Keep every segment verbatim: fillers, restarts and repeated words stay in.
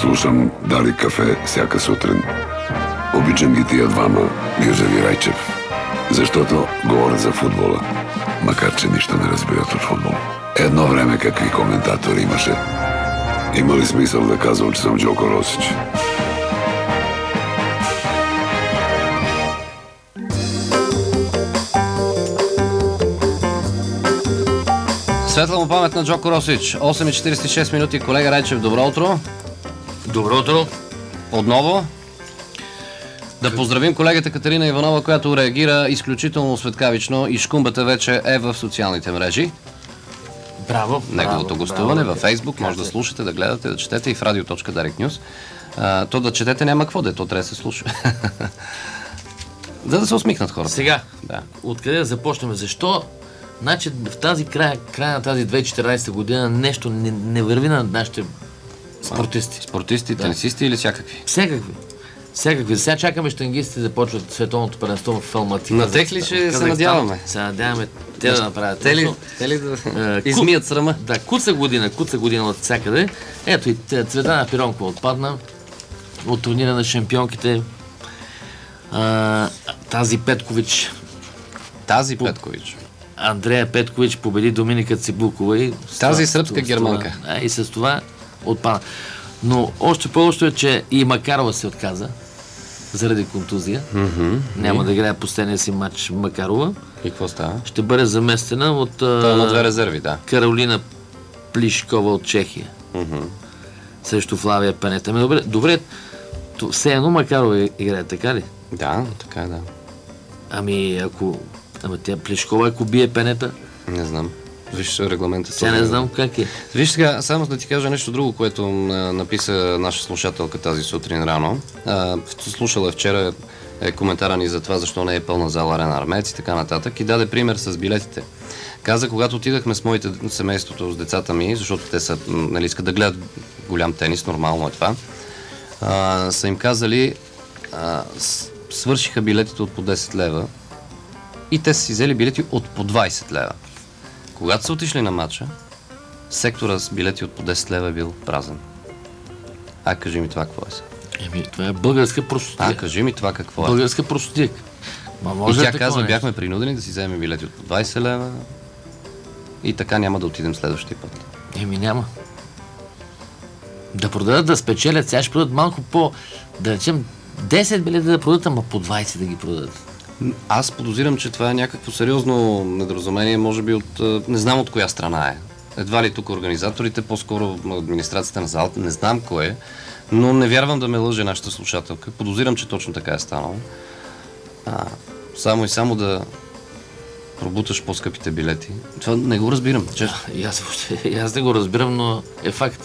Слушам Дали кафе всяка сутрин. Обичам ги тия двама, Гюзев и Райчев, защото говорят за футбола, макар че нищо не разбират от футбол. Едно време какви коментатори имаше. Има ли смисъл да казвам, че съм Джоко Росич? Светла му памет на Джоко Росич. осем и четиридесет и шест минути. Колега Райчев, добро утро. Добро утро. Отново. Да поздравим колегата Катерина Иванова, която реагира изключително светкавично и шкумбата вече е в социалните мрежи. Браво. Неговото браво, гостуване браво, във Фейсбук. Може да слушате, да гледате, да четете и в радио точка дарик нюз. А, то да четете няма какво, де, то трябва да се слуша. За да се усмихнат хората. Сега, да. Откъде да започнем? Защо? Значи в тази края, края на тази две хиляди и четиринадесета година нещо не, не върви на нашите спортисти. Спортисти, Да. тенисисти или всякакви? Всякакви. Всякакви. Сега чакаме щангистите да започват световното първенство в Алмати. На тех ли ще се надяваме? Се надяваме те да направят. Те ли, те ли да измият срама? Да, куца година, куца година от всякъде. Ето и Цветана Пиронкова отпадна от турнира на шампионките. А, тази Петкович. Тази Петкович. Андрея Петкович победи Доминика Цибулкова и тази това, сръбска това, германка. А, и с това отпада. Но още по-лошо е, че и Макарова се отказа заради контузия. Mm-hmm. Няма mm-hmm. да играе последния си матч Макарова. И какво става? Ще бъде заместена от Та, на две резерви, да. Каролина Плишкова от Чехия. Mm-hmm. Срещу Флавия Пенета. Ами, добре, добре, то, все едно Макарова играе, така ли? Да, така е, да. Ами ако... Ама тя Плишкова, ако бие Пенета... Не знам. Виж регламента. Сега не знам как е. Виж сега, само да ти кажа нещо друго, което а, написа наша слушателка тази сутрин рано. А, слушала вчера е коментара ни за това, защо не е пълна зала Арена Армеец и така нататък. И даде пример с билетите. Каза, когато отидахме с моите семейството, с децата ми, защото те са, нали, искат да гледат голям тенис, нормално е това, а, са им казали, а, свършиха билетите от по десет лева и те са си взели билети от по двайсет лева. Когато са отишли на матча, сектора с билети от по десет лева е бил празен. А, кажи ми това какво е сега? Еми, това е българска простотия. А, кажи ми това какво е. Българска простотия. Ма може и да тя казва, нещо. бяхме принудени да си вземем билети от по двайсет лева и така няма да отидем следващия път. Еми няма. Да продадат, да спечелят, сега ще продадат малко по, да речем, десет билета да продадат, ама по двайсет да ги продадат. Аз подозирам, че това е някакво сериозно недоразумение, може би от... не знам от коя страна е. Едва ли тук организаторите, по-скоро администрацията на залата, не знам кой е, но не вярвам да ме лъже нашата слушателка. Подозирам, че точно така е станало. А, само и само да пробуташ по-скъпите билети. Това не го разбирам, честно. И аз, и аз не го разбирам, но е факт.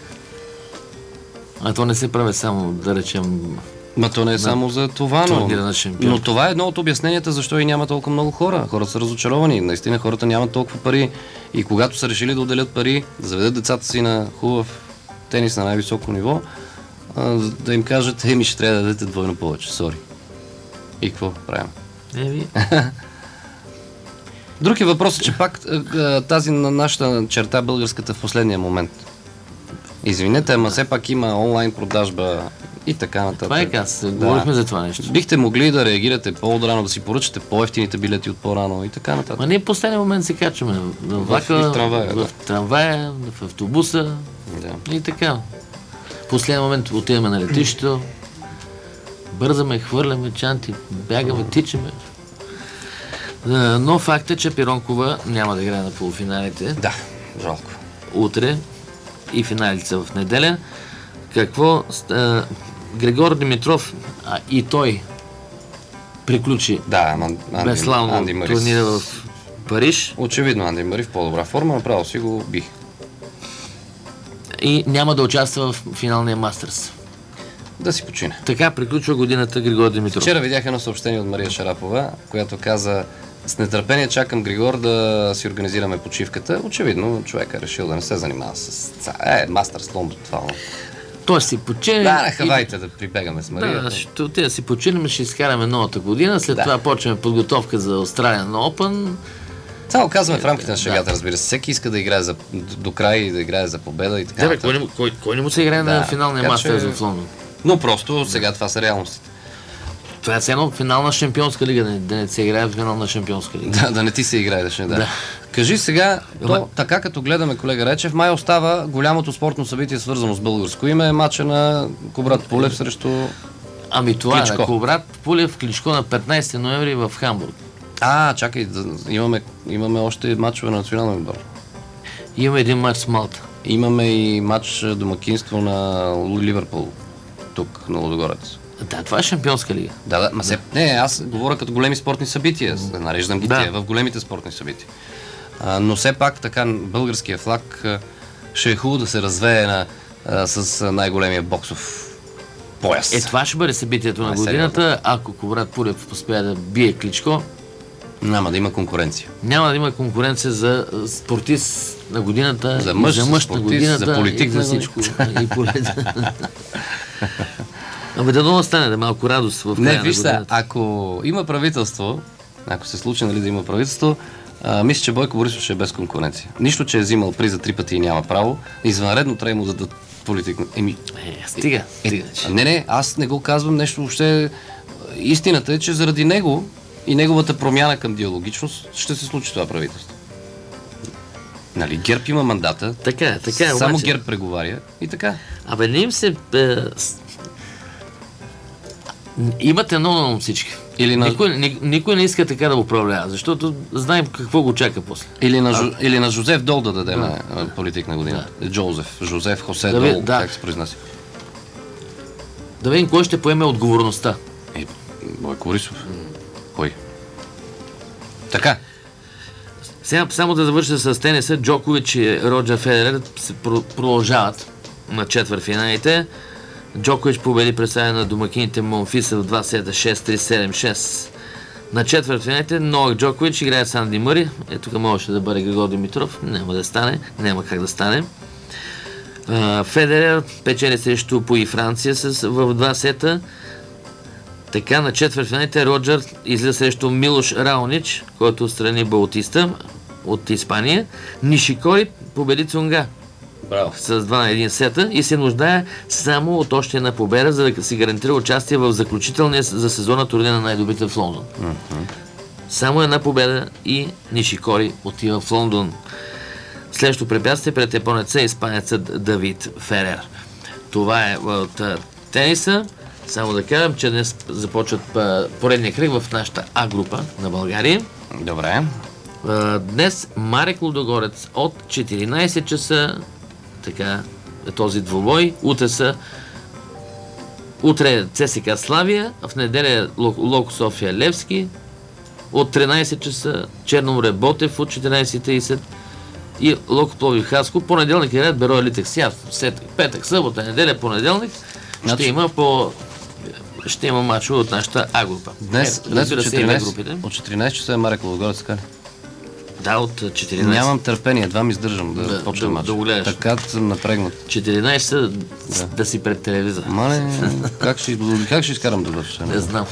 А то не се прави само, да речем... Ма то не е само за това, но, но това е едно от обясненията, защо и няма толкова много хора. Хората са разочаровани. Наистина хората нямат толкова пари. И когато са решили да отделят пари, да заведат децата си на хубав тенис на най-високо ниво, а, да им кажат, еми ще трябва да дадете двойно повече. Сори. И какво правим? Еви. Друг е въпросът, че пак тази на нашата черта българската в последния момент. Извинете, ама все пак има онлайн продажба и така нататък. Това е аз. Да. Говорихме за това нещо. Бихте могли да реагирате по-отрано, да си поръчате по-евтините билети от по-рано и така нататък. Ма ние в последния момент се качваме в влака, в, в трамвая, в, да. в, трамвая, в автобуса да. И така. В последния момент отиваме на летището, бързаме, хвърляме чанти, бягаме, тичаме. Но факт е, че Пиронкова няма да играе на полуфиналите. Да, жалко. Утре и финалите са в неделя. Какво? А, Григор Димитров, а, и той приключи да, Анди, безславно турнира в Париж. Очевидно Анди Мари в по-добра форма, направо си го бих. И няма да участва в финалния Мастърс. Да си почине. Така приключва годината Григор Димитров. Вчера видях едно съобщение от Мария Шарапова, която каза: с нетърпение чакам Григор да си организираме почивката. Очевидно човек е решил да не се занимава с е, Мастърс Лондон това. Той си почине. Да, на Хавайте и... да прибегаме с Мария. Да, ще отида да си починем, ще изкараме новата година, след да. това почваме подготовка за Australian Open Това го казваме в рамките на Да. шегата, разбира се. Всеки иска да играе за, до край и да играе за победа и така Да, бе, нататък. кой, не, кой, кой не му се играе Да, на финалния така мач че- в Лондон? Но просто сега това са реалностите. Това е едно финална шампионска лига, да не, да не се играе в финална шампионска лига. Да, да не ти се играеш, да. Да. Кажи сега, Ама- то, така като гледаме колега Речев, май остава голямото спортно събитие, свързано с българско име, е матча на Кубрат Пулев срещу... Ами това е Кличко. на Кобрат Пулев Кличко на петнайсети ноември в Хамбург. А, чакай, да, имаме, имаме още матчове на националния отбор. Имаме един матч с Малта. Имаме и матч домакинство на Ливърпул, тук на Лудогорец. Да, това е шампионска лига. Да, да, ма се, не, аз говоря като големи спортни събития, нареждам ги Да. тия в големите спортни събития. А, но все пак така българския флаг а, ще е хубаво да се развее на, а, с а, най-големия боксов пояс. Е, това ще бъде събитието на А, годината. Ако Кобрат Пулев успее да бие Кличко, Няма да има конкуренция. няма да има конкуренция за спортист на годината, За мъж, и за за мъж на спортист, годината, за политик и за на всичко. И полет. Абе, да да стане, да малко радост в края Не, на виж сега, годината. ако има правителство, ако се случи нали, да има правителство, а, мисля, че Бойко Борисов ще е без конкуренция. Нищо, че е взимал приза три пъти и няма право, извънредно трябва му да дадат политик. Еми, Е, стига, стига. че. не, не, аз не го казвам нещо въобще. Истината е, че заради него и неговата промяна към диалогичност ще се случи това правителство. Нали, ГЕРБ има мандата, Така е, така е. само обаче, ГЕРБ преговаря и така. Абе, не им се... Е, с- Имат едно на ум всички. Или на- Никой, ни, никой не иска така да управлява, защото знаем какво го чака после. Или на, Жо, или на Жозеф Дол да дадем а, политик на годината. Джозеф, Жозеф Хосе Да ви- Дол, да. как се произнася. Да видим кой ще поеме отговорността. Е, Бойко Борисов. Кой? Така. Сега само да завърша с тениса. Джокович и Роджер Федерер се про- продължават на четвъртфиналите. Джокович победи представяне на домакините Монфиса в два сета шест три седем шест. На четвъртфиналите Новак Джокович играе с Анди Мъри. Е, тук можеше да бъде Григор Димитров. Няма да стане. Няма как да стане. А, Федерер печели срещу Пуи Франция с, в два сета. Така, на четвъртфиналите Роджер излиза срещу Милош Раонич, който отстрани Балтиста от Испания. Нишикори победи Цунга Браво. с два на един сета и се нуждае само от още една победа, за да си гарантира участие в заключителния за сезона турнир на най-добрите в Лондон. Само една победа и Нишикори отива в Лондон. Следващото препятствие пред японеца е испанецът Давид Ферер. Това е от а, тениса. Само да кажем, че днес започват а, поредния кръг в нашата А група на България. Добре. А, днес Марек Лудогорец от четиринайсет часа, така е този двубой. Утре са утре е ЦСКА Славия, а в неделя Лок, Локо София Левски. От тринайсет часа Черноморе Ботев от четиринайсет и трийсет и Локо Пловдив Хаско. Понеделник играят Берой Литек. Сега, петък, събота, неделя, понеделник ще Значи- има по ще има мачове от нашата А група. Днес, Е, днес разбира от, се, и В четиринайсет, групите. от четиринайсет часа е Марек Лудогорец, така ли? Да, от четиринайсет. Нямам търпение, едва ми издържам да, Да, почне да- мач. да го гледаш. Така съм напрегнат. четиринайсет да. да си пред телевизора. Мале, как ще, как ще изкарам да върша? Не знам.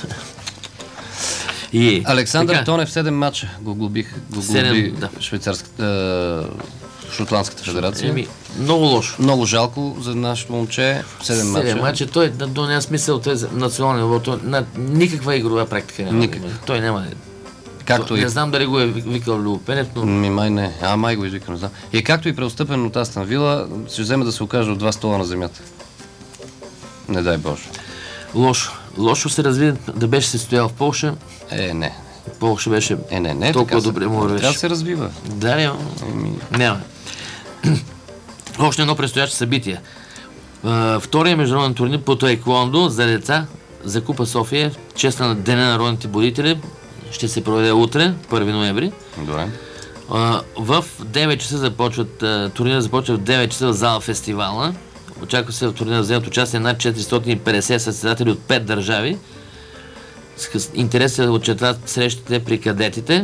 И, Александър така, Тонев седем матча го глобих, го Седем, глоби да. швейцарската, е, шотландската федерация. Еми, много лошо. Много жалко за нашето момче. седем Седем матча. мача, той да, до няма смисъл, той е за националния ниво, той на, никаква игрова практика няма. Никаква. Той няма. Както и... Не знам дали го е викал Любопенев, но Ми, май не. А, май го извика, не знам. И както и преотстъпен от Астън Вила, ще вземе да се окаже от два стола на земята. Не дай Боже. лошо. Лошо се разви да беше се стоял в Полша. Е, не. Полша беше Е, не, не. толкова така се- добре му Трябва да вървеше. се развива. Да, няма. Няма. Още едно предстоящо събитие. А, Втория международен турнир по таеквондо за деца за Купа София, чест на Деня на народните будители, ще се проведе утре, първи ноември. Добре. А, В девет часа започват, а, турнира започва в девет часа в зала фестивална. Очаква се в турнира да вземат участие над четиристотин и петдесет състезатели от пет държави. С интерес се очертават срещите при кадетите,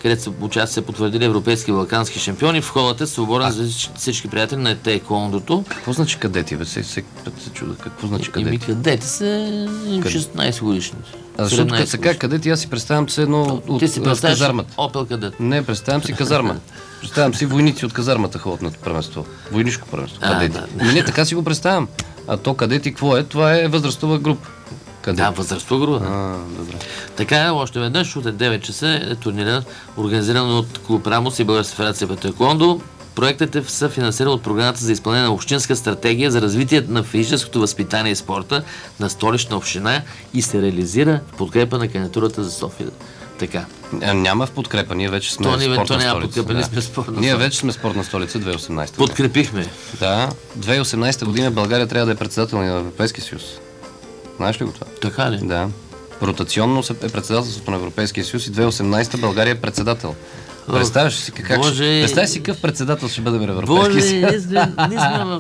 където са участвали се потвърдили европейски и балкански шампиони. В холата е свободен за всички приятели на тейквондото. Какво значи кадети? Бе? Се, се, се чуда. Какво значи кадети? Еми кадети са шестнайсет годишни. А защото като се казва кадети, аз си представям, че едно от, Ти си от представяш казармата. Опел кадет. Не, представям си казарма. Представям си войници от казармата ходят на първенство. Войнишко първенство. А, Кадети. да, да. Ми не, така си го представям. А то кадети какво е? Това е възрастова група. Кадети. Да, възрастова група. А, добре. Така е, още веднъж от девет часа е турнира, организиран от Клуб Рамос и Българска федерация по таеквондо. Проектът е съфинансиран от програмата за изпълнение на общинска стратегия за развитие на физическото възпитание и спорта на Столична община и се реализира в подкрепа на кандидатурата за София. Така. А, няма в подкрепа, ние вече сме То, спортна то няма столица. подкрепа, ние сме спортна Ние столица. вече сме спортна столица две хиляди и осемнайсета. Подкрепихме. Да, две хиляди и осемнайсета година България трябва да е председател на Европейския съюз. Знаеш ли го това? Така ли? Да. Ротационно е председателството на Европейския съюз и две хиляди и осемнайсета България е председател. Представяш си как Боже... ще... Представяш си какъв председател ще бъдем в Европейския Боже, съюз. ние сме, ние сме в...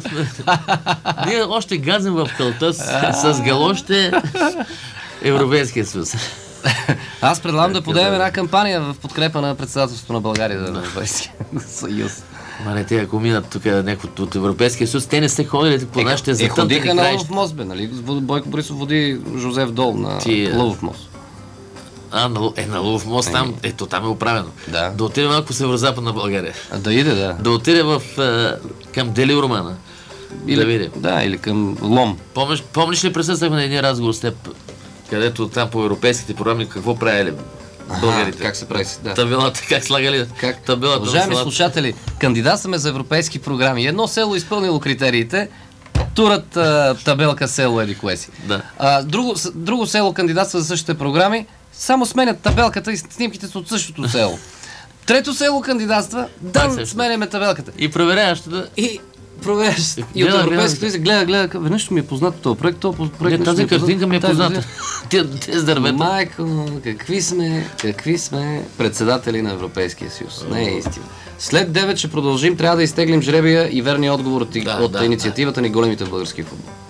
Ние още газим в кълта с, с галоще Европейския съюз. Аз предлагам да подадем една кампания в подкрепа на председателството на България на Европейския съюз. Ма не, те ако минат тук някой от Европейския съюз, те не сте ходили по нашите Е, затънтени ходиха на краища. Лъвов мост, бе, нали? Бойко Борисов води Жозеф Дол на Ти, Лъвов мост. А, на, е, на Лъвов мост там, ето там е оправено. Да. Да отиде малко в северо-западна България. А, да иде, да. Да отиде в, е, към Дели Романа. Или, Да видим. Да, или към Лом. Помниш, помниш ли присъствахме на един разговор с теб, където там по европейските програми какво правили българите? Как се прави? Да. Табелата, как слагали Как? табелата на Уважаеми селата? слушатели, кандидатстваме за европейски програми. Едно село изпълнило критериите, турат а, табелка село еди кое си. Да. А, друго, с- друго село кандидатства за същите програми, само сменят табелката и снимките са от същото село. Трето село кандидатства, да, също. сменяме табелката. И проверяваш да... И проверяш. И от Гледа, Европейската гледа. съюз гледа, гледа, гледа, веднъж ми е познат този проект, този проект Не, нещо тази ми е познат. картинка ми е Тази позната. година. Те с дървета. Майко, какви сме, какви сме председатели на Европейския съюз. Не е истина. След девет ще продължим, трябва да изтеглим жребия и верния отговор от, Да, от да, инициативата ни големите в български футбол.